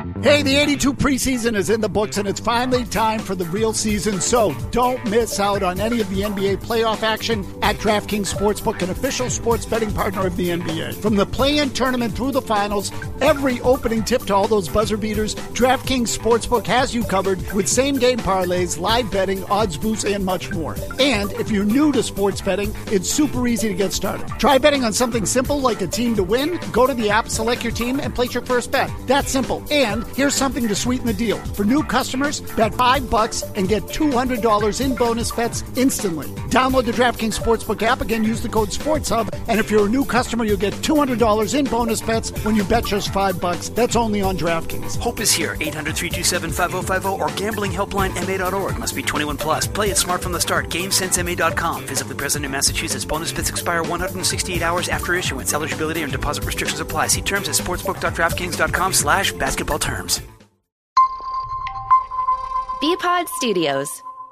Hey, the 82 preseason is in the books, and it's finally time for the real season, so don't miss out on any of the NBA playoff action at DraftKings Sportsbook, an official sports betting partner of the NBA. From the play-in tournament through the finals, every opening tip to all those buzzer beaters, DraftKings Sportsbook has you covered with same-game parlays, live betting, odds boosts, and much more. And if you're new to sports betting, it's super easy to get started. Try betting on something simple like a team to win. Go to the app, select your team, and place your first bet. That's simple. And here's something to sweeten the deal. For new customers, bet $5 and get $200 in bonus bets instantly. Download the DraftKings Sportsbook app. Again, use the code SportsHub. And if you're a new customer, you'll get $200 in bonus bets when you bet just $5. That's only on DraftKings. Hope is here. 800-327-5050 or gamblinghelplinema.org. Must be 21 plus. Play it smart from the start. GameSenseMA.com. Physically present in Massachusetts. Bonus bets expire 168 hours after issuance. Eligibility and deposit restrictions apply. See terms at sportsbook.draftkings.com/basketball terms. BPod Studios.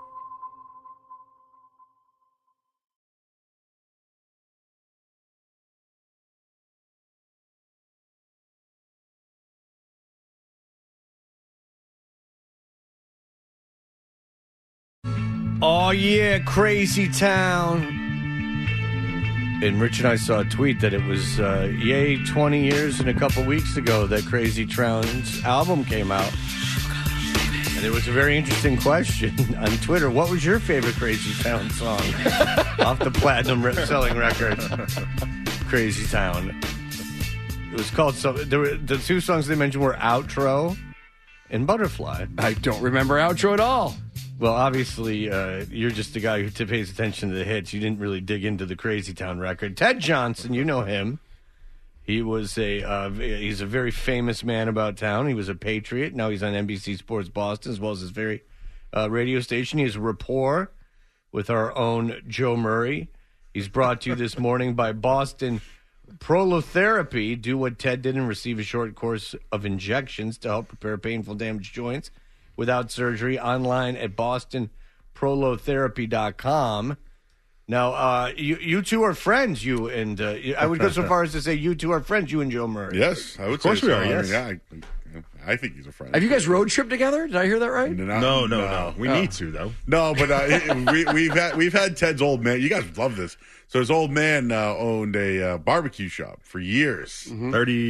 Oh, yeah, Crazy Town. And Rich and I saw a tweet that it was, 20 years and a couple weeks ago that Crazy Town's album came out. And there was a very interesting question on Twitter. What was your favorite Crazy Town song off the platinum selling record? Crazy Town. It was called, the two songs they mentioned were Outro and Butterfly. I don't remember Outro at all. Well, obviously, you're just the guy who pays attention to the hits. You didn't really dig into the Crazy Town record. Ted Johnson, you know him. He was he's a very famous man about town. He was a Patriot. Now he's on NBC Sports Boston, as well as his very radio station. He has a rapport with our own Joe Murray. He's brought to you this morning by Boston Prolotherapy. Do what Ted did and receive a short course of injections to help repair painful damaged joints without surgery. Online at bostonprolotherapy.com. Now, you two are friends, you and I would go so far as to say you two are friends, you and Joe Murray. Yes, I would say so. Of course we are, yes. Yeah, I think he's a friend. Have you guys road trip together? Did I hear that right? No. We need to, though. No, but we've had Ted's old man. You guys love this. So his old man owned a barbecue shop for years. Mm-hmm.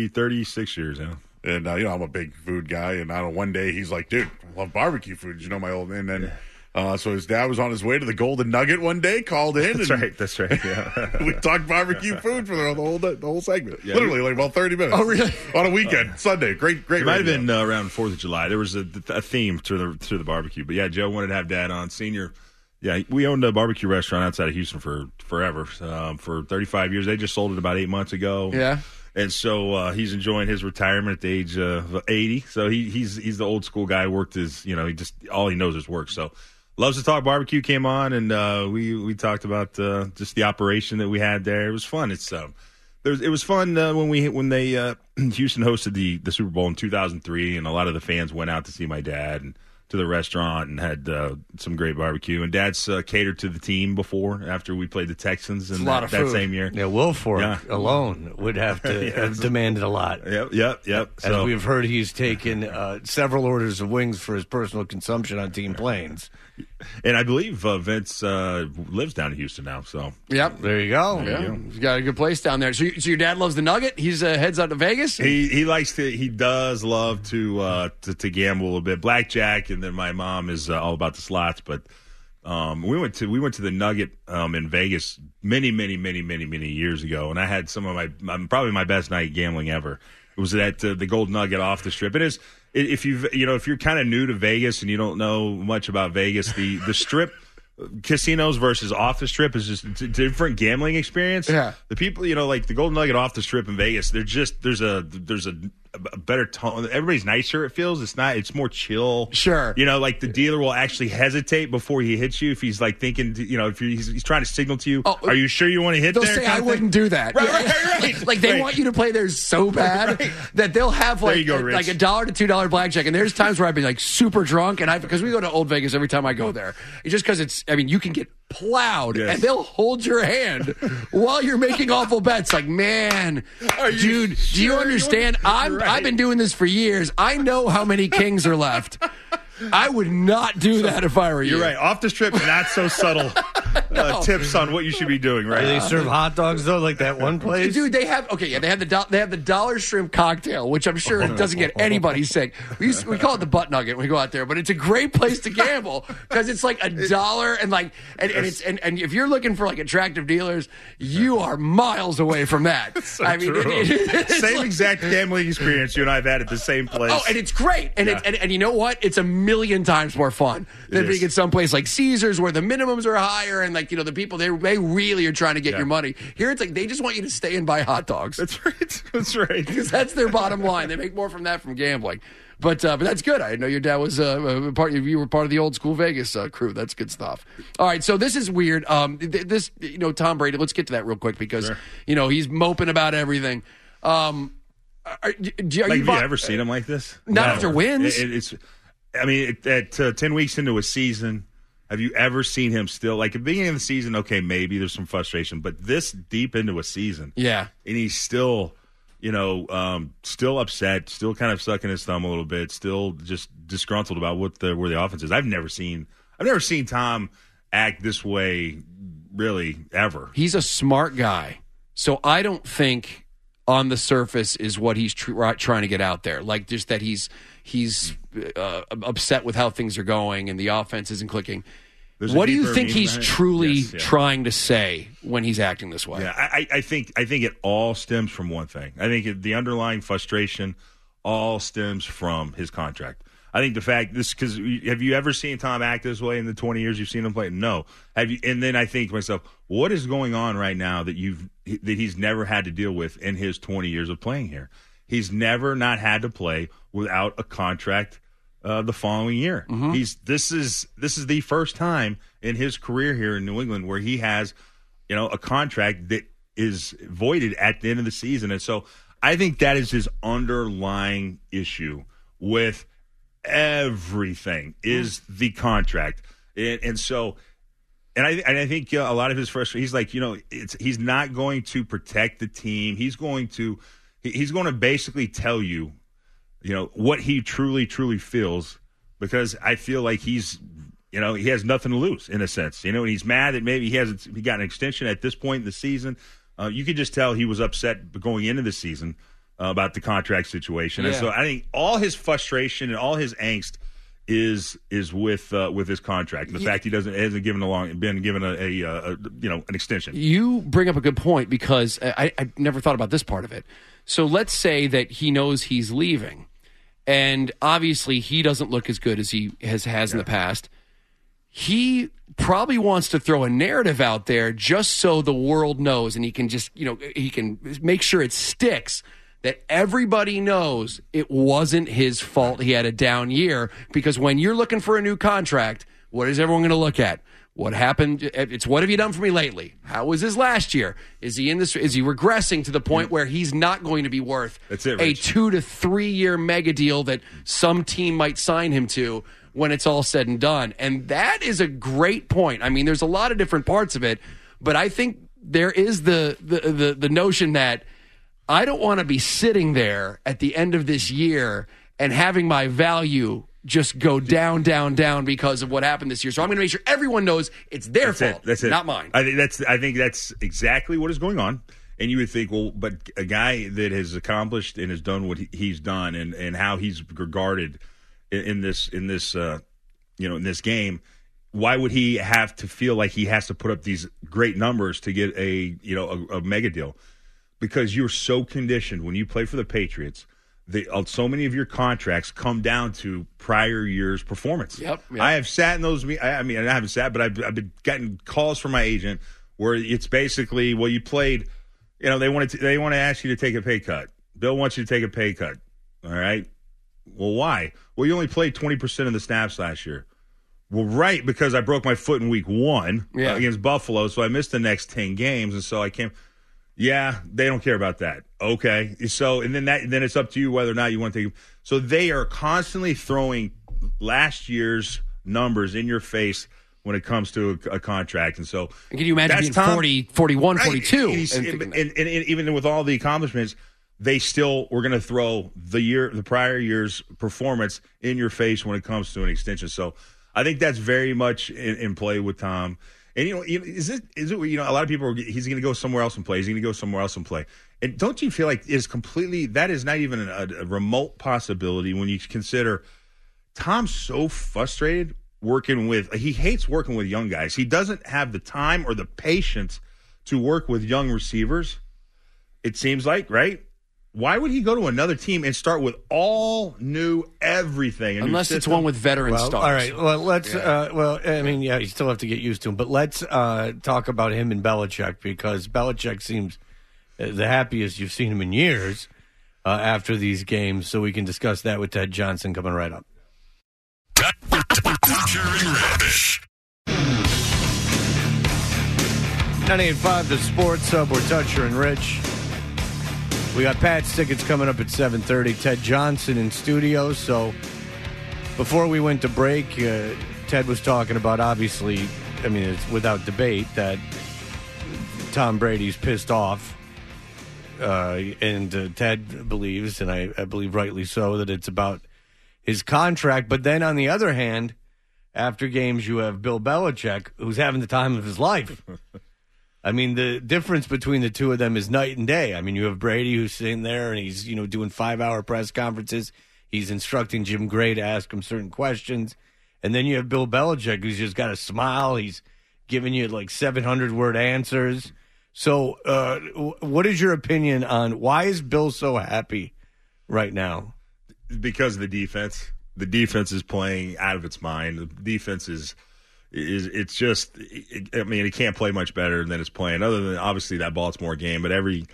36 years, yeah. And, I'm a big food guy. And one day he's like, dude, I love barbecue food. You know, my old man. And so his dad was on his way to the Golden Nugget one day, called in. That's right. Yeah. We talked barbecue food for the whole segment. Yeah, literally, like about 30 minutes. Oh, really? On a weekend, Sunday. Great. It might have been around 4th of July. There was a theme to the barbecue. But, yeah, Joe wanted to have Dad on. Senior, yeah, we owned a barbecue restaurant outside of Houston for forever, for 35 years. They just sold it about 8 months ago. Yeah. And so he's enjoying his retirement at the age of 80. So he's the old school guy. Worked his, all he knows is work. So loves to talk barbecue. Came on and we talked about just the operation that we had there. It was fun. It was fun when they Houston hosted the Super Bowl in 2003, and a lot of the fans went out to see my dad and to the restaurant and had some great barbecue. And Dad's catered to the team before, after we played the Texans in that same year. Yeah, Wilfork alone would have to have demanded a lot. Yep. As we've heard, he's taken several orders of wings for his personal consumption on team planes. And I believe Vince lives down in Houston now. So yep, there you go. He's got a good place down there. So your dad loves the Nugget. He's heads out to Vegas. He likes to. He does love to gamble a little bit, blackjack, and then my mom is all about the slots. But we went to the Nugget in Vegas many years ago, and I had some of probably my best night gambling ever. It was at the Gold Nugget off the Strip. It is. If you're kind of new to Vegas and you don't know much about Vegas, the Strip casinos versus off the Strip is just a different gambling experience. Yeah. The people, like the Golden Nugget off the Strip in Vegas, there's a better tone. Everybody's nicer. It feels it's more chill. Sure. Like the dealer will actually hesitate before he hits you if he's like thinking, if he's trying to signal to you. Oh, are you sure you want to hit? They'll say I wouldn't do that. Right. Like they want you to play there so bad that they'll have like $1 to $2 blackjack. And there's times where I've been like super drunk, and because we go to Old Vegas every time I go there. It's just because you can get plowed, and they'll hold your hand while you're making awful bets. Like, man, dude, do you understand? I've been doing this for years. I know how many kings are left. I would not do that if I were you. You're right. Off the strip, not so subtle tips on what you should be doing, right? Do they serve hot dogs, though, like that one place? Dude, they have the dollar shrimp cocktail, which I'm sure doesn't get anybody sick. We call it the butt nugget when we go out there, but it's a great place to gamble because it's like $1 and if you're looking for like attractive dealers, you are miles away from that. So I mean, same exact gambling experience you and I have had at the same place. Oh, and it's great, and you know what? It's a million times more fun than being at some place like Caesars where the minimums are higher and like, you know, the people they really are trying to get your money. Here it's like they just want you to stay and buy hot dogs. That's right. Because that's their bottom line. They make more from that from gambling. But that's good. I know your dad was you were part of the old school Vegas crew. That's good stuff. All right, so this is weird. This Tom Brady. Let's get to that real quick because he's moping about everything. Have you ever seen him like this? Not after wins. At 10 weeks into a season, have you ever seen him still, like at the beginning of the season, okay, maybe there's some frustration, but this deep into a season, and he's still, still upset, still kind of sucking his thumb a little bit, still just disgruntled about where the offense is. I've never seen Tom act this way, really, ever. He's a smart guy, so I don't think on the surface is what he's trying to get out there, like just that he's upset with how things are going and the offense isn't clicking. What do you think he's truly trying to say when he's acting this way? Yeah, I think it all stems from one thing. I think the underlying frustration all stems from his contract. I think the fact because have you ever seen Tom act this way in the 20 years you've seen him play? No. Have you? And then I think to myself, what is going on right now that he's never had to deal with in his 20 years of playing here? He's never not had to play without a contract the following year. Mm-hmm. This is the first time in his career here in New England where he has, a contract that is voided at the end of the season. And so I think that is his underlying issue with everything is the contract. And I think a lot of his frustration, he's like, he's not going to protect the team. He's going to basically tell you, what he truly, truly feels, because I feel like he has nothing to lose in a sense, and he's mad that maybe he got an extension at this point in the season. You could just tell he was upset going into the season about the contract situation. Yeah. And so I think all his frustration and all his angst is with his contract. The fact he hasn't been given an extension. You bring up a good point because I never thought about this part of it. So let's say that he knows he's leaving, and obviously he doesn't look as good as he has in the past. He probably wants to throw a narrative out there just so the world knows, and he can just he can make sure it sticks. That everybody knows it wasn't his fault he had a down year, because when you're looking for a new contract, what is everyone going to look at? What happened? It's what have you done for me lately? How was his last year? Is he regressing to the point where he's not going to be worth a 2 to 3 year mega deal that some team might sign him to when it's all said and done? And that is a great point. I mean, there's a lot of different parts of it, but I think there is the notion that I don't want to be sitting there at the end of this year and having my value just go down because of what happened this year. So I'm going to make sure everyone knows it's their fault. That's it. Not mine. I think that's exactly what is going on. And you would think, well, but a guy that has accomplished and has done what he's done and how he's regarded in this game, why would he have to feel like he has to put up these great numbers to get a mega deal? Because you're so conditioned when you play for the Patriots, so many of your contracts come down to prior year's performance. Yep. I have sat in those. I mean, I haven't sat, but I've been getting calls from my agent where it's basically, well, you played. They want to ask you to take a pay cut. Bill wants you to take a pay cut. All right. Well, why? Well, you only played 20% of the snaps last year. Well, right, because I broke my foot in week 1 against Buffalo, so I missed the next 10 games, and so I came. Yeah, they don't care about that. Okay. So, and then it's up to you whether or not you want to take. So they are constantly throwing last year's numbers in your face when it comes to a contract. And so, can you imagine being 40, 41, right? 42? And even with all the accomplishments, they still were going to throw the prior year's performance in your face when it comes to an extension. So I think that's very much in play with Tom. And, is it a lot of people he's going to go somewhere else and play. He's going to go somewhere else and play. And don't you feel like that is not even a remote possibility when you consider Tom's so frustrated he hates working with young guys. He doesn't have the time or the patience to work with young receivers, it seems like, right? Why would he go to another team and start with all new everything? Unless it's one with veteran stars. All right. Well, let's. You still have to get used to him. But let's talk about him and Belichick, because Belichick seems the happiest you've seen him in years after these games. So we can discuss that with Ted Johnson coming right up. Dutcher and Rich. 98.5 The Sports Hub. We're Dutcher and Rich. We got Pat's tickets coming up at 7:30. Ted Johnson in studio. So before we went to break, Ted was talking about, obviously, I mean, it's without debate that Tom Brady's pissed off. And Ted believes, and I believe rightly so, that it's about his contract. But then on the other hand, after games, you have Bill Belichick, who's having the time of his life. I mean, the difference between the two of them is night and day. I mean, you have Brady who's sitting there and he's, doing 5-hour press conferences. He's instructing Jim Gray to ask him certain questions. And then you have Bill Belichick, who's just got a smile. He's giving you like 700-word answers. So what is your opinion on why is Bill so happy right now? Because of the defense. The defense is playing out of its mind. The defense it can't play much better than it's playing, other than obviously that Baltimore game. But you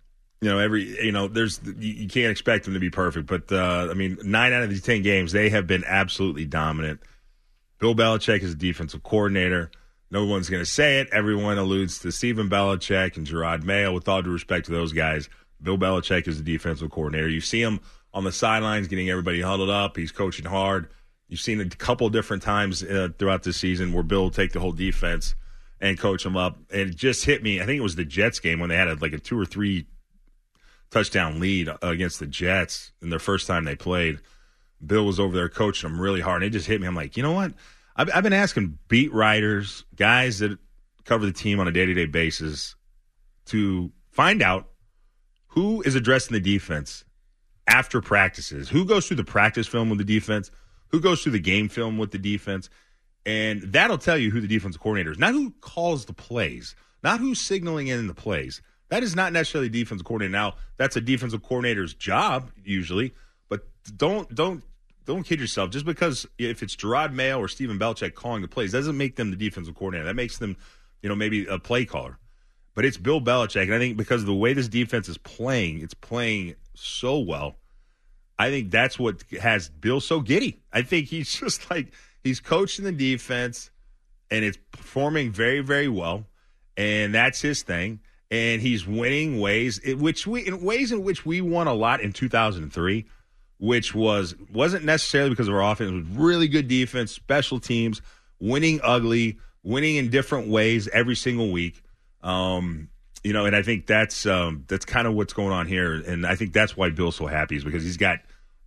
can't expect them to be perfect. But 9 out of these 10 games, they have been absolutely dominant. Bill Belichick is a defensive coordinator. No one's going to say it. Everyone alludes to Stephen Belichick and Gerard Mayo. With all due respect to those guys, Bill Belichick is the defensive coordinator. You see him on the sidelines getting everybody huddled up. He's coaching hard. You've seen a couple different times throughout this season where Bill will take the whole defense and coach them up. And it just hit me. I think it was the Jets game when they had a 2 or 3 touchdown lead against the Jets in their first time they played. Bill was over there coaching them really hard. And it just hit me. I'm like, you know what? I've been asking beat writers, guys that cover the team on a day-to-day basis, to find out who is addressing the defense after practices, who goes through the practice film with the defense, who goes through the game film with the defense, and that'll tell you who the defensive coordinator is. Not who calls the plays, not who's signaling in the plays. That is not necessarily the defensive coordinator. Now, that's a defensive coordinator's job usually, but don't kid yourself. Just because if it's Gerard Mayo or Stephen Belichick calling the plays doesn't make them the defensive coordinator. That makes them, maybe a play caller. But it's Bill Belichick, and I think because of the way this defense is playing, it's playing so well. I think that's what has Bill so giddy. I think he's just like he's coaching the defense, and it's performing very, very well, and that's his thing. And he's winning ways in which we won a lot in 2003, which wasn't necessarily because of our offense. It was really good defense, special teams, winning ugly, winning in different ways every single week. And I think that's kind of what's going on here. And I think that's why Bill's so happy, is because he's got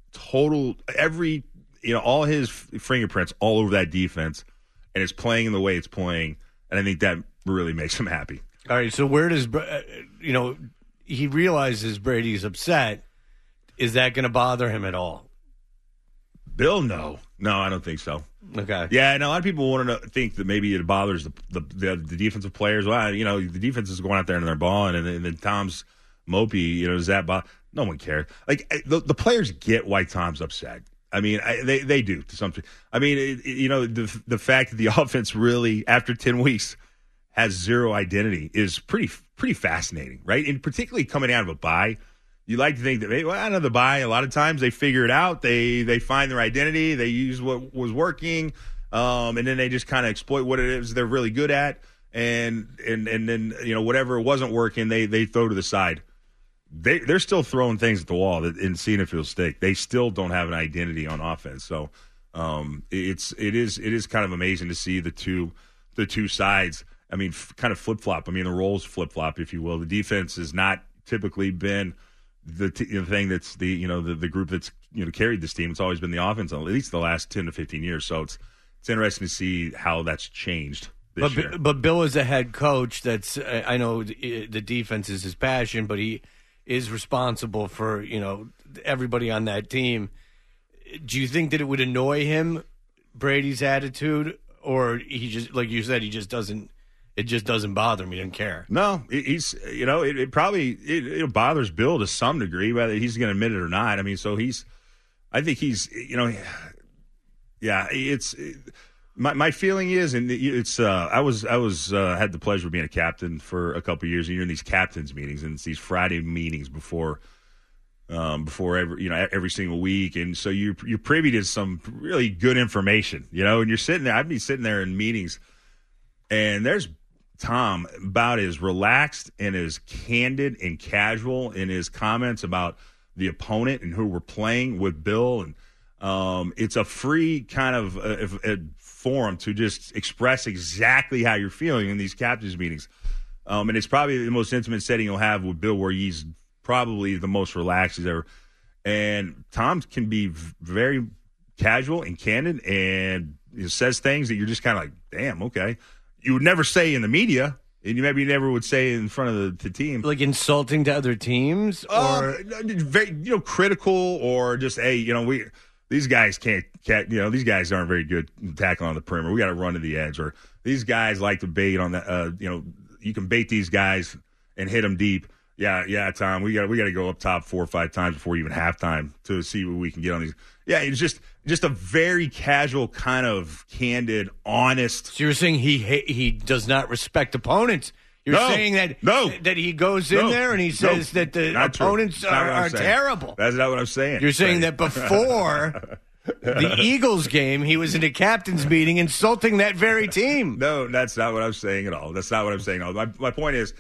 all his fingerprints all over that defense, and it's playing in the way it's playing. And I think that really makes him happy. All right. So where does, he realizes Brady's upset. Is that going to bother him at all? Bill, no, I don't think so. Okay. Yeah, and a lot of people want to think that maybe it bothers the defensive players. Well, the defense is going out there and they're balling, and then Tom's mopey. Does that bother? No one cares. Like the players get why Tom's upset. I mean, they do to some. I mean, the fact that the offense really after 10 weeks has zero identity is pretty fascinating, right? And particularly coming out of a bye. You like to think that out of the bye, a lot of times they figure it out. They find their identity. They use what was working, and then they just kind of exploit what it is they're really good at, and then whatever wasn't working, they throw to the side. They're still throwing things at the wall and seeing if it'll stick. They still don't have an identity on offense. So It is kind of amazing to see the two sides. I mean, kind of flip flop. I mean, the roles flip flop, if you will. The defense has not typically been the thing that's the group that's carried this team. It's always been the offense, at least the last 10 to 15 years. So it's interesting to see how that's changed this year. But Bill is a head coach. That's I know the defense is his passion, but he is responsible for everybody on that team. Do you think that it would annoy him, Brady's attitude, or he just, like you said, he just doesn't? It just doesn't bother him. He doesn't care. No, he's it probably bothers Bill to some degree, whether he's going to admit it or not. I mean, so I think he's it's. My feeling is, and it's I was had the pleasure of being a captain for a couple of years, and you're in these captains meetings, and it's these Friday meetings before every single week, and so you're privy to some really good information, and you're sitting there. I'd be sitting there in meetings, and there's Tom about as relaxed and as candid and casual in his comments about the opponent and who we're playing with Bill, and it's a free kind of a forum to just express exactly how you're feeling in these captains meetings. And it's probably the most intimate setting you'll have with Bill, where he's probably the most relaxed he's ever. And Tom can be very casual and candid, and he says things that you're just kind of like, damn, okay. You would never say in the media, and you maybe never would say in front of the team. Like insulting to other teams? Or very, critical, or just, hey, these guys can't, these guys aren't very good tackling on the perimeter. We got to run to the edge. Or these guys like to bait on the, you can bait these guys and hit them deep. Yeah, Tom, we got to go up top 4 or 5 times before even halftime to see what we can get on these. Yeah, it's just a very casual, kind of candid, honest. So you're saying he does not respect opponents? You're saying that he goes in there and he says that the opponents are terrible. That's not what I'm saying. You're saying that before the Eagles game, he was in a captain's meeting insulting that very team. No, that's not what I'm saying at all. That's not what I'm saying at all. My point is,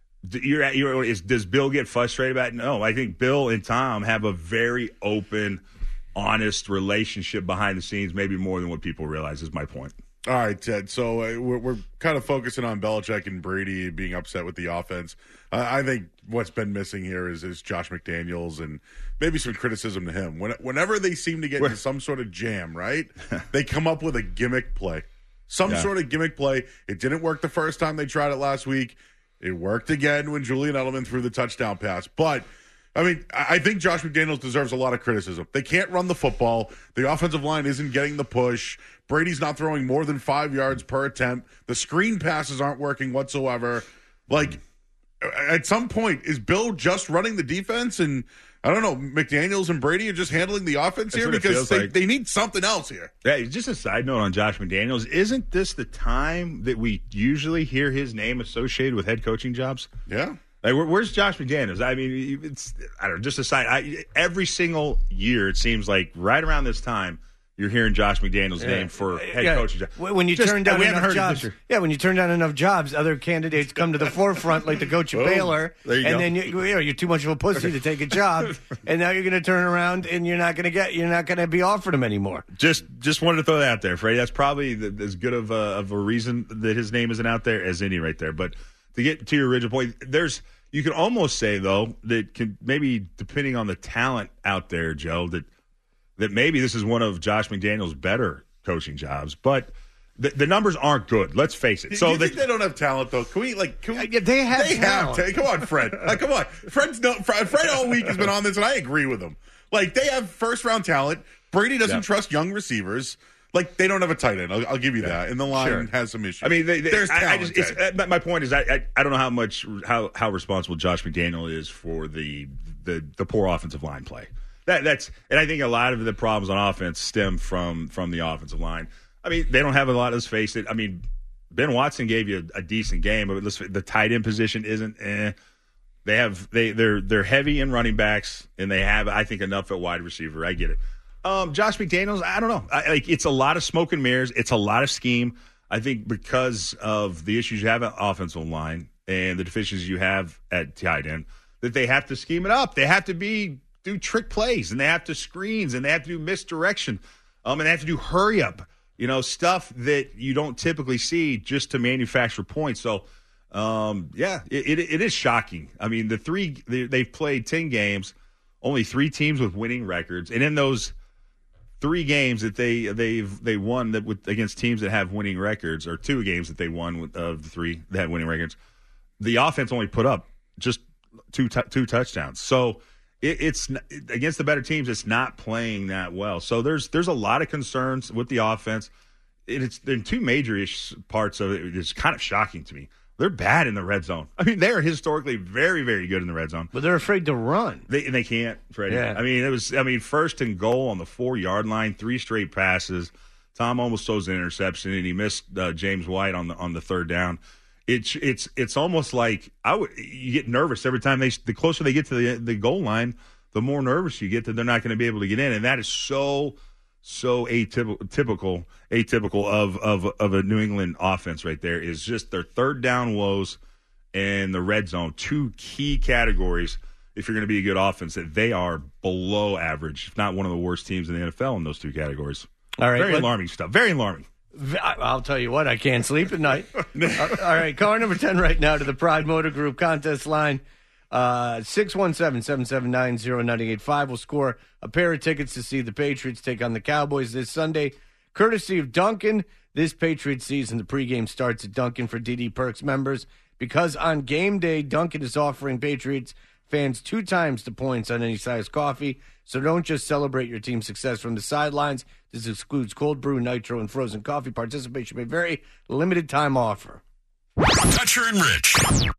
does Bill get frustrated about it? No, I think Bill and Tom have a very open, honest relationship behind the scenes, maybe more than what people realize, is my point. All right, Ted. So we're kind of focusing on Belichick and Brady being upset with the offense. I think what's been missing here is Josh McDaniels and maybe some criticism to him. Whenever they seem to get into some sort of jam, right, they come up with a gimmick play. Some sort of gimmick play. It didn't work the first time they tried it last week. It worked again when Julian Edelman threw the touchdown pass. But, I mean, I think Josh McDaniels deserves a lot of criticism. They can't run the football. The offensive line isn't getting the push. Brady's not throwing more than 5 yards per attempt. The screen passes aren't working whatsoever. Like, at some point, is Bill just running the defense? And, I don't know, McDaniels and Brady are just handling the offense here? Because they need something else here. Yeah, just a side note on Josh McDaniels. Isn't this the time that we usually hear his name associated with head coaching jobs? Yeah. Like, where's Josh McDaniels? I mean, I don't know, just a side. Every single year, it seems like right around this time, you're hearing Josh McDaniels' name for head coaching job. When you turn down enough jobs, when you turn down enough jobs, other candidates come to the forefront, like the coach of Baylor, and then you're too much of a pussy to take a job, and now you're going to turn around and you're not going to be offered him anymore. Just wanted to throw that out there, Freddie. That's probably as good of a reason that his name isn't out there as any right there. But to get to your original point, you can almost say though that maybe depending on the talent out there, Joe, that maybe this is one of Josh McDaniels' better coaching jobs, but the numbers aren't good. Let's face it. So you think they don't have talent, though? Can we? They have talent. Come on, Fred. Come on, Fred all week has been on this, and I agree with him. Like, they have first-round talent. Brady doesn't trust young receivers. Like, they don't have a tight end. I'll give you that. And the line has some issues. I mean, there's talent. My point is, I don't know how responsible Josh McDaniel is for the poor offensive line play. And I think a lot of the problems on offense stem from the offensive line. I mean, they don't have a lot. Let's face it. I mean, Ben Watson gave you a decent game, but the tight end position isn't. They're heavy in running backs, and they have, I think, enough at wide receiver. I get it. Josh McDaniels, I don't know. It's a lot of smoke and mirrors. It's a lot of scheme. I think because of the issues you have at offensive line and the deficiencies you have at tight end, that they have to scheme it up. They have to do trick plays, and they have to screens, and they have to do misdirection. And they have to do hurry up, stuff that you don't typically see just to manufacture points. So, it is shocking. I mean, they've played 10 games, only 3 teams with winning records, and in those 3 games that they won against teams that have winning records, or 2 games that they won of the 3 that had winning records, the offense only put up just two touchdowns. So it's against the better teams, it's not playing that well. So there's a lot of concerns with the offense. It's in 2 major parts of it. It's kind of shocking to me. They're bad in the red zone. I mean, they are historically very, very good in the red zone. But they're afraid to run. They can't, Freddie. Yeah. I mean, first and goal on the 4-yard line, 3 straight passes. Tom almost throws an interception, and he missed James White on the 3rd down. It's almost like you get nervous every time the closer they get to the goal line, the more nervous you get that they're not going to be able to get in, and that is so atypical of a New England offense right there. Is just their 3rd down woes and the red zone, 2 key categories if you're going to be a good offense, that they are below average, if not one of the worst teams in the NFL in those 2 categories. All right, very alarming stuff. Very alarming. I'll tell you what, I can't sleep at night. All right, caller number 10 right now to the Pride Motor Group contest line. 617-779-0985 will score a pair of tickets to see the Patriots take on the Cowboys this Sunday, courtesy of Dunkin'. This Patriots season, the pregame starts at Dunkin' for DD Perks members, because on game day, Dunkin' is offering Patriots fans 2 times the points on any size coffee. So don't just celebrate your team's success from the sidelines. This excludes cold brew, nitro, and frozen coffee. Participation may vary. Limited time offer. Dutcher and Rich.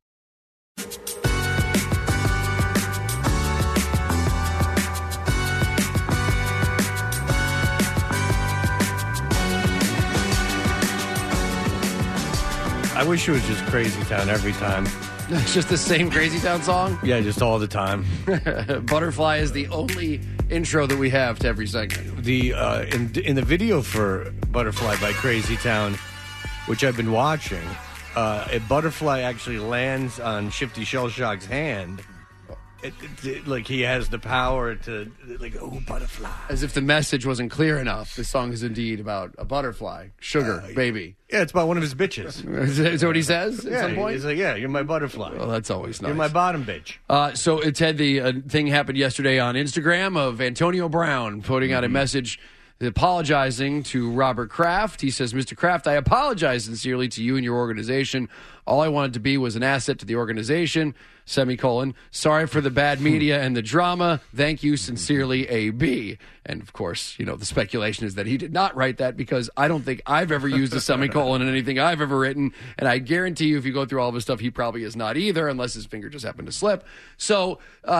I wish it was just Crazy Town every time. It's just the same Crazy Town song? Yeah, just all the time. Butterfly is the only intro that we have to every segment. The in the video for Butterfly by Crazy Town, which I've been watching, a butterfly actually lands on Shifty Shellshock's hand. Like he has the power to, like, oh, butterfly. As if the message wasn't clear enough. The song is indeed about a butterfly. Sugar, baby. Yeah, it's about one of his bitches. Is that what he says at some point? He's like, yeah, you're my butterfly. Well, that's always nice. You're my bottom bitch. So, Ted, the thing happened yesterday on Instagram of Antonio Brown putting out a message apologizing to Robert Kraft. He says, Mr. Kraft, I apologize sincerely to you and your organization. All I wanted to be was an asset to the organization, semicolon. Sorry for the bad media and the drama. Thank you sincerely, AB. And, of course, the speculation is that he did not write that, because I don't think I've ever used a semicolon in anything I've ever written. And I guarantee you, if you go through all of his stuff, he probably is not either, unless his finger just happened to slip. So,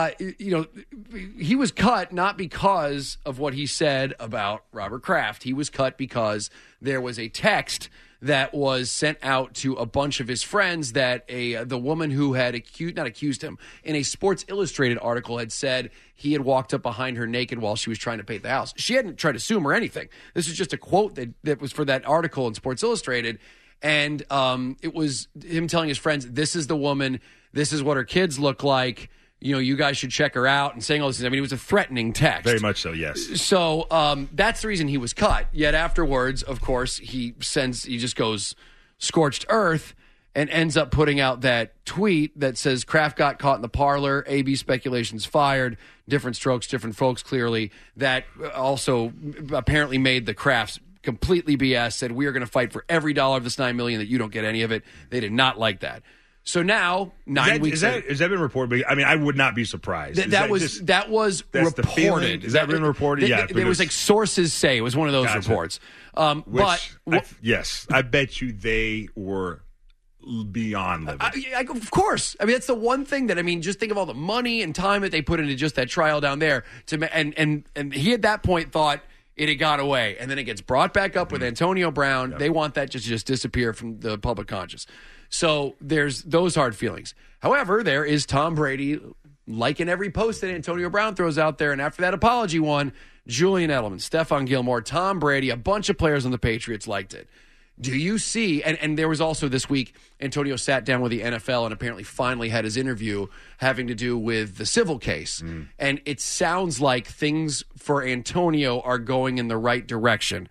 he was cut not because of what he said about Robert Kraft. He was cut because there was a text that was sent out to a bunch of his friends that the woman who had accused him in a Sports Illustrated article had said he had walked up behind her naked while she was trying to paint the house. She hadn't tried to sue him or anything. This was just a quote that was for that article in Sports Illustrated. And it was him telling his friends, this is the woman, this is what her kids look like. You guys should check her out, and saying all these things. I mean, it was a threatening text. Very much so, yes. So that's the reason he was cut. Yet afterwards, of course, he just goes scorched earth and ends up putting out that tweet that says Kraft got caught in the parlor, AB speculations fired, different strokes, different folks, clearly. That also apparently made the Krafts completely BS, said we are going to fight for every dollar of this $9 million, that you don't get any of it. They did not like that. So now, 9 weeks later, has that been reported? I mean, I would not be surprised. That was reported. Has that been reported? Yeah. There was sources say. It was one of those reports. Yes, I bet you they were beyond livid. Of course. I mean, that's the one thing that, just think of all the money and time that they put into just that trial down there. And he at that point thought it had got away. And then it gets brought back up with Antonio Brown. Yep. They want that to just disappear from the public conscious. So there's those hard feelings. However, there is Tom Brady liking every post that Antonio Brown throws out there. And after that apology one, Julian Edelman, Stephon Gilmore, Tom Brady, a bunch of players on the Patriots liked it. Do you see, and there was also this week, Antonio sat down with the NFL and apparently finally had his interview having to do with the civil case. And it sounds like things for Antonio are going in the right direction.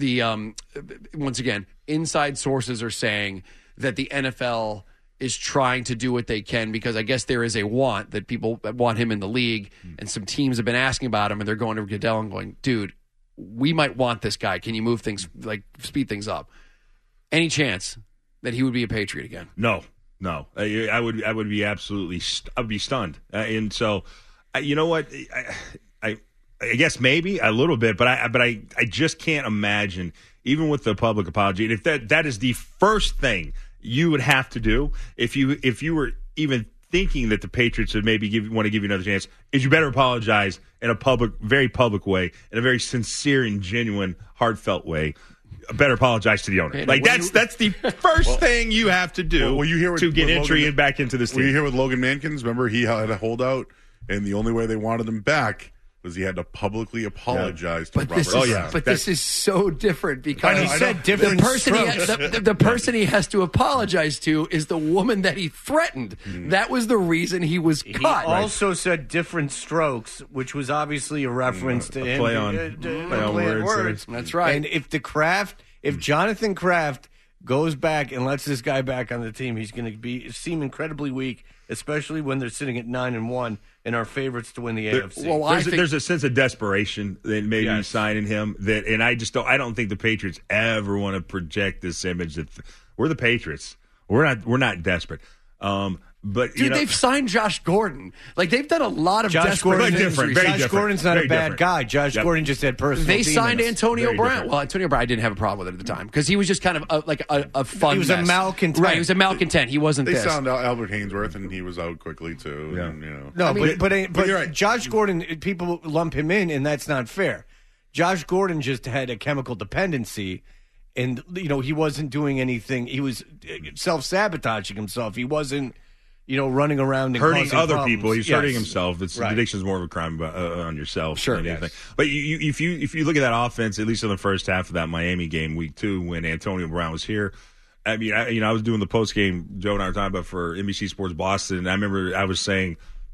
Once again, inside sources are saying that the NFL is trying to do what they can because I guess there is a want that people want him in the league, and some teams have been asking about him, and they're going to Goodell and going, dude, we might want this guy. Can you move things, like speed things up? Any chance that he would be a Patriot again? No. I would be absolutely. I'd be stunned. And so, you know what? I guess maybe a little bit, but I just can't imagine, even with the public apology. And if that is the first thing you would have to do, if you were even thinking that the Patriots would maybe want to give you another chance, is you better apologize in a very public way, in a very sincere and genuine, heartfelt way. Better apologize to the owner. That's the first thing you have to do to get entry back into this team. Were you here with Logan Mankins? Remember, he had a holdout, and the only way they wanted him back was he had to publicly apologize to Robert. But this is so different because he said different the person he has to apologize to is the woman that he threatened. That was the reason he was cut. He also said different strokes, which was obviously a reference to him. Play on words. That's right. And if Jonathan Kraft goes back and lets this guy back on the team, he's going to seem incredibly weak, especially when they're sitting at 9-1 and are favorites to win the AFC. Well, there's a sense of desperation that maybe signing him and I don't think the Patriots ever want to project this image that we're the Patriots. We're not desperate. But dude, they've signed Josh Gordon. Like, they've done a lot of Josh Gordon. Very Josh different. Gordon's not a bad guy. Josh Gordon just had personal. They signed demons. Antonio Brown. Well, Antonio Brown, I didn't have a problem with it at the time because he was just kind of a fun. He was mess. a malcontent. Right, he was a malcontent. He wasn't. They this. signed Albert Hainsworth, and he was out quickly too. Yeah. And, No, but you're right. Josh Gordon, people lump him in, and that's not fair. Josh Gordon just had a chemical dependency, and he wasn't doing anything. He was self-sabotaging himself. He wasn't. Running around and hurting other problems. people. He's hurting himself. Right. Addiction is more of a crime on yourself sure, than anything. But if you look at that offense, at least in the first half of that Miami game, week 2, when Antonio Brown was here, I mean, I was doing the post game. Joe and I were talking about for NBC Sports Boston, and I remember I was saying,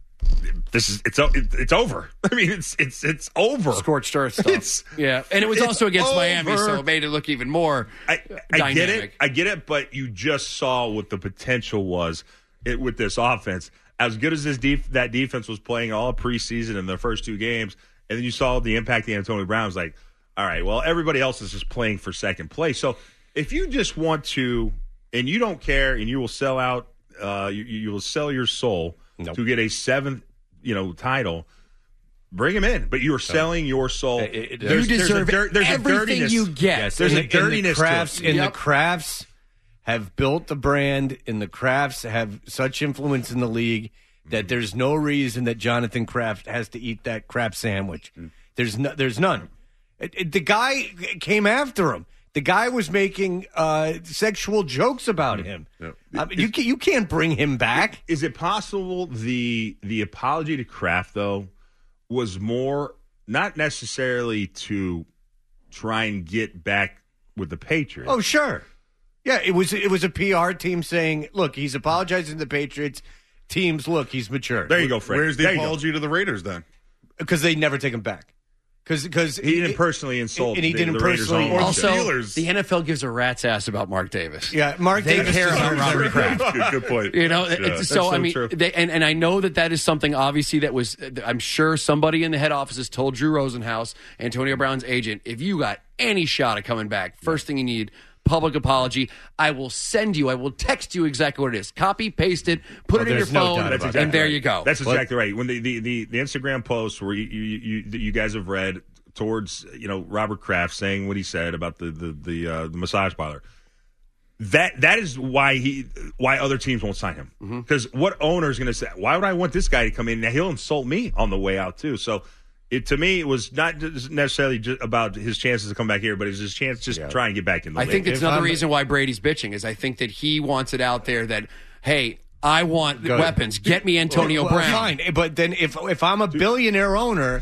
it's over. I mean, it's over. Scorched earth stuff. And it was also against Miami, so it made it look even more dynamic. I get it, but you just saw what the potential was with this offense. As good as that defense was playing all preseason in the first 2 games, and then you saw the impact of Antonio Brown. Was like, all right, well, everybody else is just playing for second place. So if you just want to, and you don't care, and you will sell out, you will sell your soul to get a 7th, title. Bring him in, but you are selling your soul. You deserve everything you get. Yes, there's a dirtiness to it. The Crafts have built the brand, and the Crafts have such influence in the league that there's no reason that Jonathan Kraft has to eat that crap sandwich. There's none. The guy came after him. The guy was making sexual jokes about him. I mean, you can't bring him back. Is it possible the apology to Kraft, though, was more not necessarily to try and get back with the Patriots? Oh, sure. Yeah, it was a PR team saying, look, he's apologizing to the Patriots. Teams, look, he's matured. There you go, Fred. Where's the apology to the Raiders then? Because they never take him back. Because he didn't personally insult and he didn't the Raiders personally. on Also, Steelers. the NFL gives a rat's ass about Mark Davis. Yeah, Mark They Davis care is about Robert Kraft. Good point. It's so I mean, true. and I know that is something obviously that was. I'm sure somebody in the head offices told Drew Rosenhaus, Antonio Brown's agent, if you got any shot of coming back, first thing you need. Public apology. I will text you exactly what it is. Copy, paste it, put it in your phone, and there you go. That's exactly right. When the Instagram post where you guys have read towards Robert Kraft saying what he said about the massage parlor, that is why other teams won't sign him. Because what owner is going to say, why would I want this guy to come in? Now he'll insult me on the way out too. So. To me, it was not necessarily just about his chances to come back here, but it's his chance to try and get back in the league. I think that's another reason why Brady's bitching is I think that he wants it out there that, hey, I want weapons. Get me Antonio Brown. Fine, but then if I'm a billionaire owner,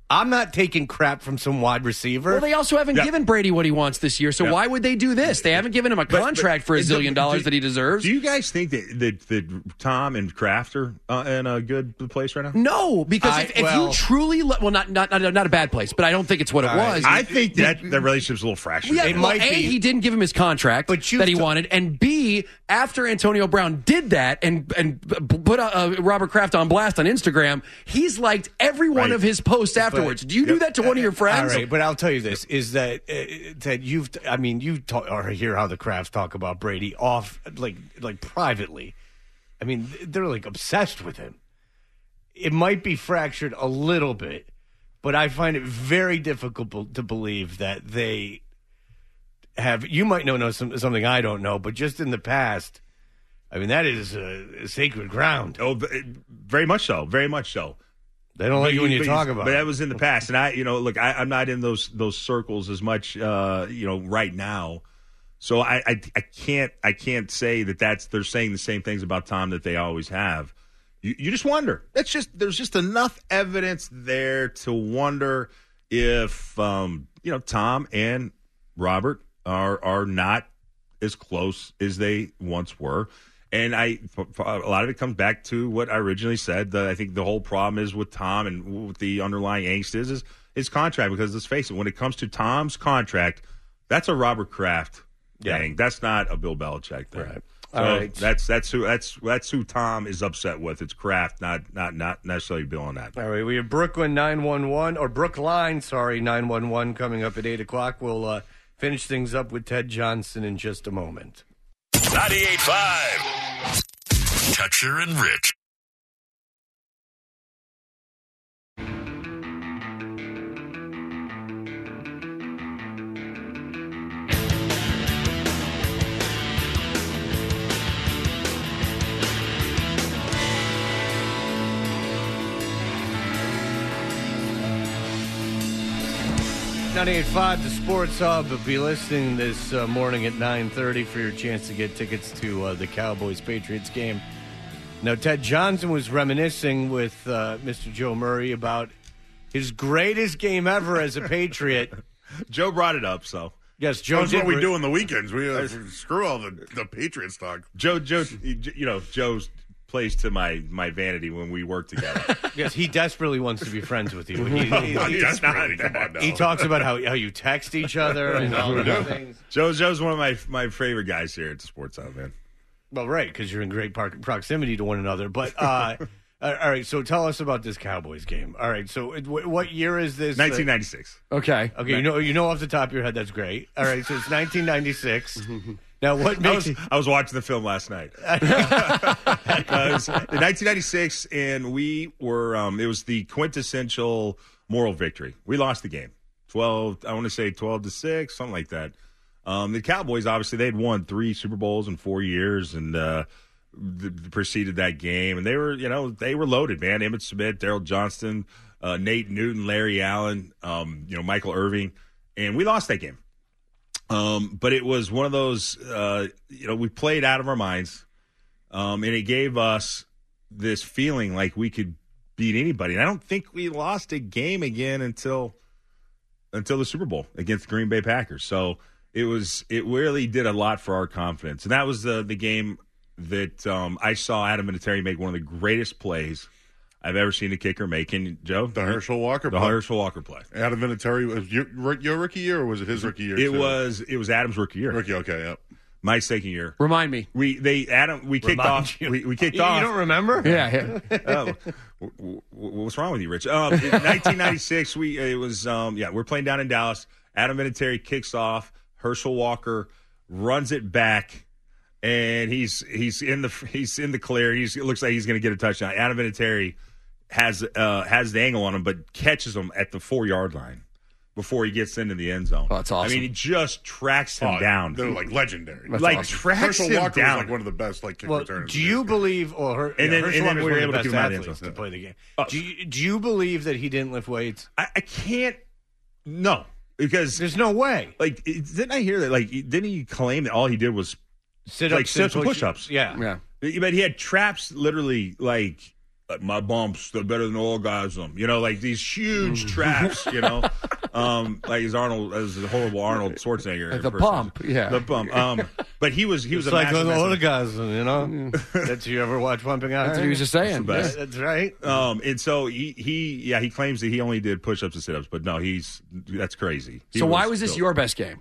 I'm not taking crap from some wide receiver. Well, they also haven't given Brady what he wants this year, so why would they do this? They haven't given him a contract for $1 zillion that he deserves. Do you guys think that Tom and Kraft are in a good place right now? No, because if you truly not a bad place, but I don't think it's what it was. I think that relationship's a little fractured. Yeah, It well, might A, be. he didn't give him his contract that he wanted, and B, after Antonio Brown did that and put Robert Kraft on blast on Instagram, he's liked every one of his posts afterwards. Do you do that to one of your friends? All right, but I'll tell you this: is that you talk or hear how the Crafts talk about Brady off like privately. I mean, they're like obsessed with him. It might be fractured a little bit, but I find it very difficult to believe that they have. You might know something I don't know, but just in the past, I mean, that is sacred ground. Oh, very much so. Very much so. They don't like it when you talk about it. But that was in the past. And I'm not in those circles as much, right now. So I can't say they're saying the same things about Tom that they always have. You just wonder. There's just enough evidence there to wonder if, Tom and Robert are not as close as they once were. And a lot of it comes back to what I originally said. I think the whole problem is with Tom and what the underlying angst is his contract. Because let's face it, when it comes to Tom's contract, that's a Robert Kraft thing. That's not a Bill Belichick thing. Right. So all right. That's who Tom is upset with. It's Kraft, not necessarily Bill on that. All right, we have Brookline 911 coming up at 8 o'clock. We'll finish things up with Ted Johnson in just a moment. 98.5. Toucher and Rich. .98.5, the Sports Hub. Will be listening this morning at 9:30 for your chance to get tickets to the Cowboys-Patriots game. Now, Ted Johnson was reminiscing with Mr. Joe Murray about his greatest game ever as a Patriot. Joe brought it up, so. Yes, Joe. That's what we do on the weekends. We screw all the Patriots talk. Joe, Joe's plays to my vanity when we work together. Yes, he desperately wants to be friends with you. He talks about how you text each other and all those things. Joe's one of my favorite guys here at the Sports Hub, man. Well, right, because you're in great proximity to one another. But all right, so tell us about this Cowboys game. All right, so what year is this? 1996. Okay, you know off the top of your head. That's great. All right, so it's 1996. Now, what makes I was watching the film last night. Because in 1996, and we were, it was the quintessential moral victory. We lost the game. 12-6, something like that. The Cowboys, obviously, they had won 3 Super Bowls in 4 years and preceded that game. And they were loaded, man. Emmitt Smith, Daryl Johnston, Nate Newton, Larry Allen, Michael Irving. And we lost that game. But it was one of those, we played out of our minds, and it gave us this feeling like we could beat anybody. And I don't think we lost a game again until the Super Bowl against the Green Bay Packers. So it really did a lot for our confidence. And that was the game that I saw Adam Vinatieri make one of the greatest plays I've ever seen a kicker make. And Joe, the Herschel Walker play. Adam Vinatieri, was your rookie year, or was it his rookie year? It was Adam's rookie year. Rookie, okay, yep. My second year. Remind me. We kicked off. We kicked off. You don't remember? Yeah. What's wrong with you, Rich? In 1996, we're playing down in Dallas. Adam Vinatieri kicks off. Herschel Walker runs it back. And he's in the clear. It looks like he's going to get a touchdown. Adam Vinatieri has the angle on him, but catches him at the 4-yard line before he gets into the end zone. Oh, that's awesome. I mean, he just tracks him down. They're like legendary. That's like awesome. tracks Herschel him Walker down. Was like one of the best kick returners. Do you believe, Herschel then we were able to do come out to play the game? Do you believe that he didn't lift weights? I can't. No, because there's no way. Like, didn't I hear that? Like, didn't he claim that all he did was sit-ups and push-ups? Yeah. But he had traps literally like like, my bumps, they're better than orgasm. You know, like these huge traps, you know. Like as a horrible Arnold Schwarzenegger. The pump, yeah. The pump. But he was It's a like massive, an massive- orgasm, you know? That you ever watch Pumping Iron? That's what he was just saying. That's the best. Yeah. That's right. And so he claims that he only did push-ups and sit-ups, but no, that's crazy. So why was this your best game?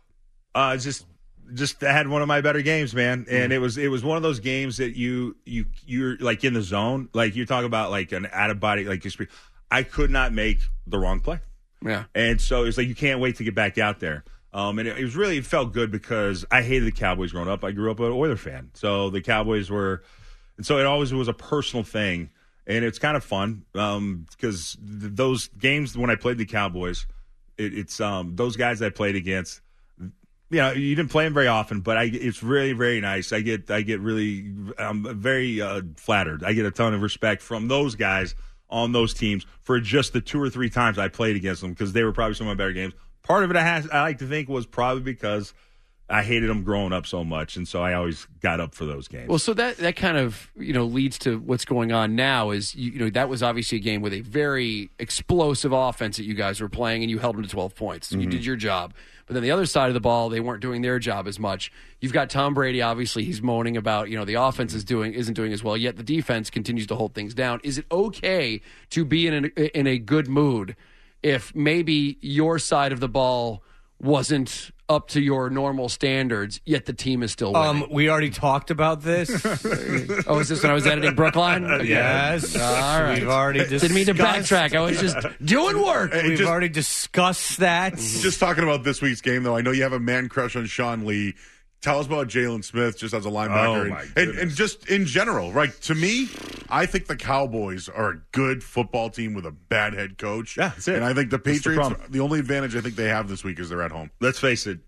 Just had one of my better games, man. And it was one of those games that you're like in the zone, like you're talking about like an out of body, like I could not make the wrong play. Yeah. And so it's like you can't wait to get back out there. And it felt good because I hated the Cowboys growing up. I grew up an Oilers fan, so the Cowboys were, and so it always was a personal thing, and it's kind of fun because those games when I played the Cowboys, it's those guys I played against. You know, you didn't play them very often, but it's really very nice. I get really very flattered. I get a ton of respect from those guys on those teams for just the 2 or 3 times I played against them because they were probably some of my better games. Part of it I like to think was probably because I hated them growing up so much, and so I always got up for those games. Well, so that kind of leads to what's going on now. Is that was obviously a game with a very explosive offense that you guys were playing, and you held them to 12 points. So you did your job. But then the other side of the ball, they weren't doing their job as much. You've got Tom Brady. Obviously, he's moaning about the offense isn't doing as well. Yet the defense continues to hold things down. Is it okay to be in a good mood if maybe your side of the ball wasn't up to your normal standards, yet the team is still winning? We already talked about this. Oh, is this when I was editing Brookline? Okay. Yes. All right. We've already discussed. Didn't mean to backtrack. I was just doing work. We've already discussed that. Just talking about this week's game, though, I know you have a man crush on Sean Lee. Tell us about Jalen Smith just as a linebacker. Oh, my and just in general, right? To me, I think the Cowboys are a good football team with a bad head coach. Yeah, that's it. And I think the That's the Patriots, problem. the only advantage I think they have this week is they're at home. Let's face it,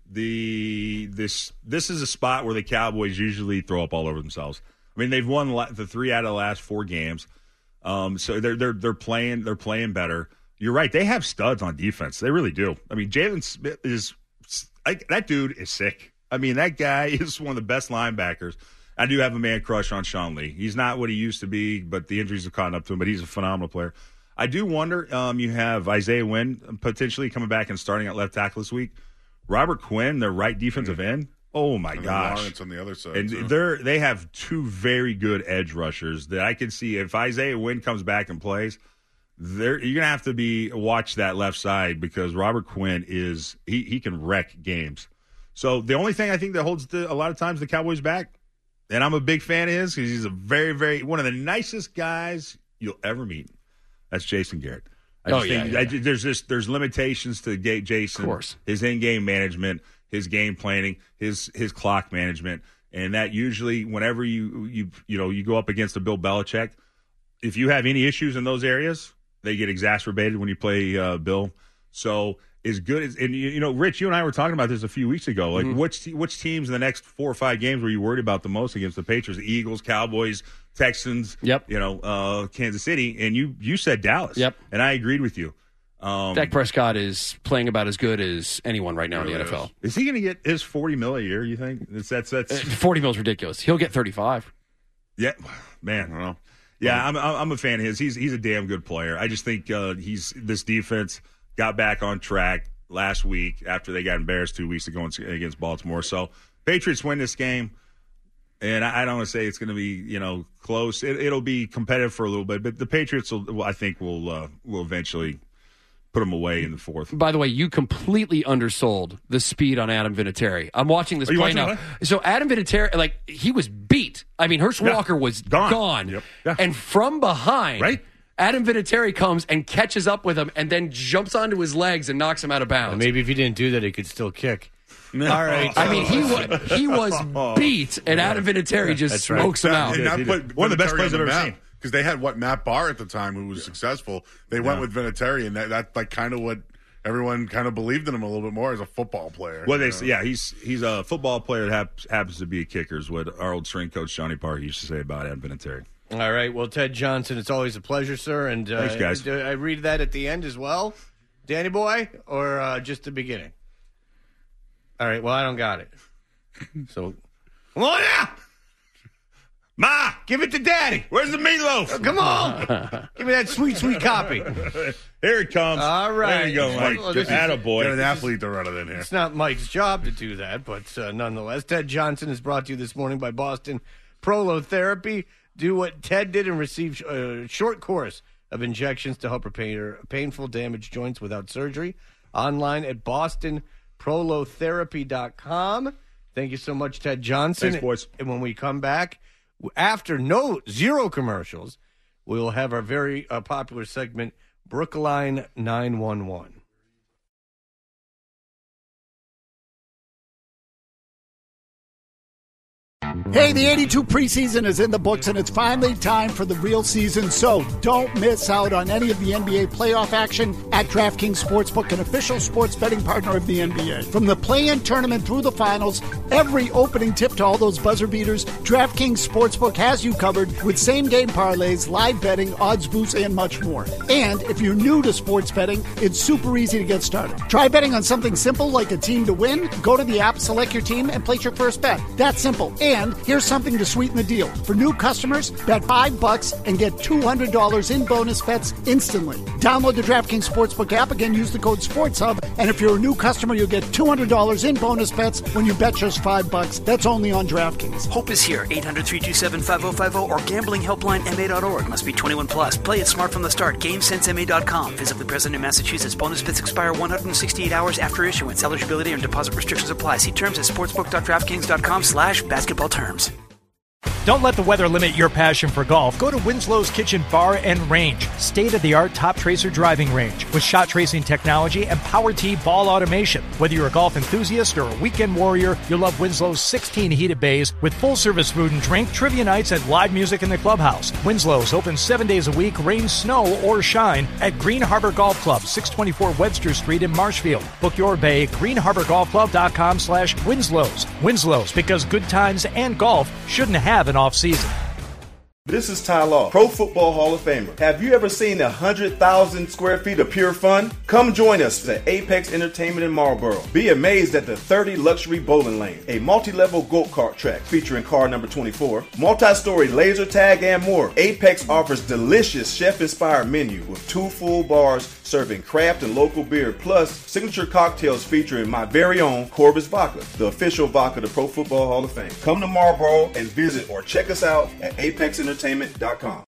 this is a spot where the Cowboys usually throw up all over themselves. I mean, they've won the 3 out of the last 4 games, so they're playing better. You're right; they have studs on defense. They really do. I mean, Jalen Smith that dude is sick. I mean, that guy is one of the best linebackers. I do have a man crush on Sean Lee. He's not what he used to be, but the injuries have caught up to him. But he's a phenomenal player. I do wonder. You have Isaiah Wynn potentially coming back and starting at left tackle this week. Robert Quinn, their right defensive end. Oh my And gosh! Lawrence on the other side. And so. they have 2 very good edge rushers that I can see if Isaiah Wynn comes back and plays. You're gonna have to watch that left side because Robert Quinn he can wreck games. So the only thing I think that holds a lot of times the Cowboys back, and I'm a big fan of his because he's a very, very one of the nicest guys you'll ever meet. That's Jason Garrett. There's limitations to Jason. Of course. His in-game management, his game planning, his clock management, and that usually whenever you go up against a Bill Belichick, if you have any issues in those areas, they get exacerbated when you play Bill. So as good as, and Rich, you and I were talking about this a few weeks ago. Like, which teams in the next 4 or 5 games were you worried about the most against the Patriots? The Eagles, Cowboys, Texans. Yep. Kansas City, and you said Dallas. Yep. And I agreed with you. Dak Prescott is playing about as good as anyone right now in the NFL. Is he going to get his $40 million a year? You think that's $40 million is ridiculous. He'll get 35. Yeah, man. I don't know. Yeah, I'm a fan of his. He's a damn good player. I just think this defense got back on track last week after they got embarrassed 2 weeks ago against Baltimore. So Patriots win this game, and I don't want to say it's going to be close. It'll be competitive for a little bit, but the Patriots will eventually put them away in the 4th. By the way, you completely undersold the speed on Adam Vinatieri. I'm watching this play now. So Adam Vinatieri, he was beat. I mean, Herschel Walker was gone. Yep. Yeah. And from behind, right? Adam Vinatieri comes and catches up with him and then jumps onto his legs and knocks him out of bounds. Maybe if he didn't do that, he could still kick. All right. I mean, he was beat, and Adam Vinatieri just smokes him out. And put one of the best Vinatieri plays on I've the ever map. seen. Because they had Matt Barr at the time who was successful. They went with Vinatieri, and that's kind of what everyone kind of believed in him a little bit more as a football player. Well, he's a football player that happens to be a kicker, is what our old strength coach Johnny Parr used to say about Adam Vinatieri. All right. Well, Ted Johnson, it's always a pleasure, sir. And thanks, guys. Do I read that at the end as well, Danny boy, or just the beginning? All right. Well, I don't got it. So, come on out. Ma, Give it to Daddy. where's the meatloaf? Come on. Give me that sweet, sweet copy. Here it comes. All right. There you go, Mike. Well, Just this is- attaboy. Get an athlete to run it in here. It's not Mike's job to do that, but nonetheless, Ted Johnson is brought to you this morning by Boston Prolotherapy. Do what Ted did and receive a short course of injections to help repair painful, damaged joints without surgery. Online at bostonprolotherapy.com. Thank you so much, Ted Johnson. Thanks, boys. And when we come back, after zero commercials, we'll have our very popular segment, Brookline 911. Hey, the 82 preseason is in the books, and it's finally time for the real season, so don't miss out on any of the NBA playoff action at DraftKings Sportsbook, an official sports betting partner of the NBA. From the play-in tournament through the finals, every opening tip to all those buzzer beaters, DraftKings Sportsbook has you covered with same-game parlays, live betting, odds boosts, and much more. And if you're new to sports betting, it's super easy to get started. Try betting on something simple like a team to win. Go to the app, select your team, and place your first bet. That's simple. And here's something to sweeten the deal. For new customers, bet $5 and get $200 in bonus bets instantly. Download the DraftKings Sportsbook app. Again, use the code SportsHub. And if you're a new customer, you'll get $200 in bonus bets when you bet just $5. That's only on DraftKings. Hope is here. 800-327-5050 or gamblinghelplinema.org. Must be 21 plus. Play it smart from the start. GameSenseMA.com. Physically present in Massachusetts. Bonus bets expire 168 hours after issuance. Eligibility and deposit restrictions apply. See terms at sportsbook.draftkings.com/basketball terms. Don't let the weather limit your passion for golf. Go to Winslow's Kitchen Bar and Range, state-of-the-art Top Tracer driving range with shot tracing technology and Power Tee ball automation. Whether you're a golf enthusiast or a weekend warrior, you'll love Winslow's 16 heated bays with full-service food and drink, trivia nights, and live music in the clubhouse. Winslow's open 7 days a week, rain, snow, or shine at Green Harbor Golf Club, 624 Webster Street in Marshfield. Book your bay at greenharborgolfclub.com/Winslow's. Winslow's, because good times and golf shouldn't have an off-season. This is Ty Law, Pro Football Hall of Famer. Have you ever seen 100,000 square feet of pure fun? Come join us at Apex Entertainment in Marlboro. Be amazed at the 30 luxury bowling lanes, a multi-level go-kart track featuring car number 24, multi-story laser tag, and more. Apex offers delicious chef-inspired menu with 2 full bars serving craft and local beer, plus signature cocktails featuring my very own Corbis Vodka, the official vodka of the Pro Football Hall of Fame. Come to Marlboro and visit or check us out at apexentertainment.com.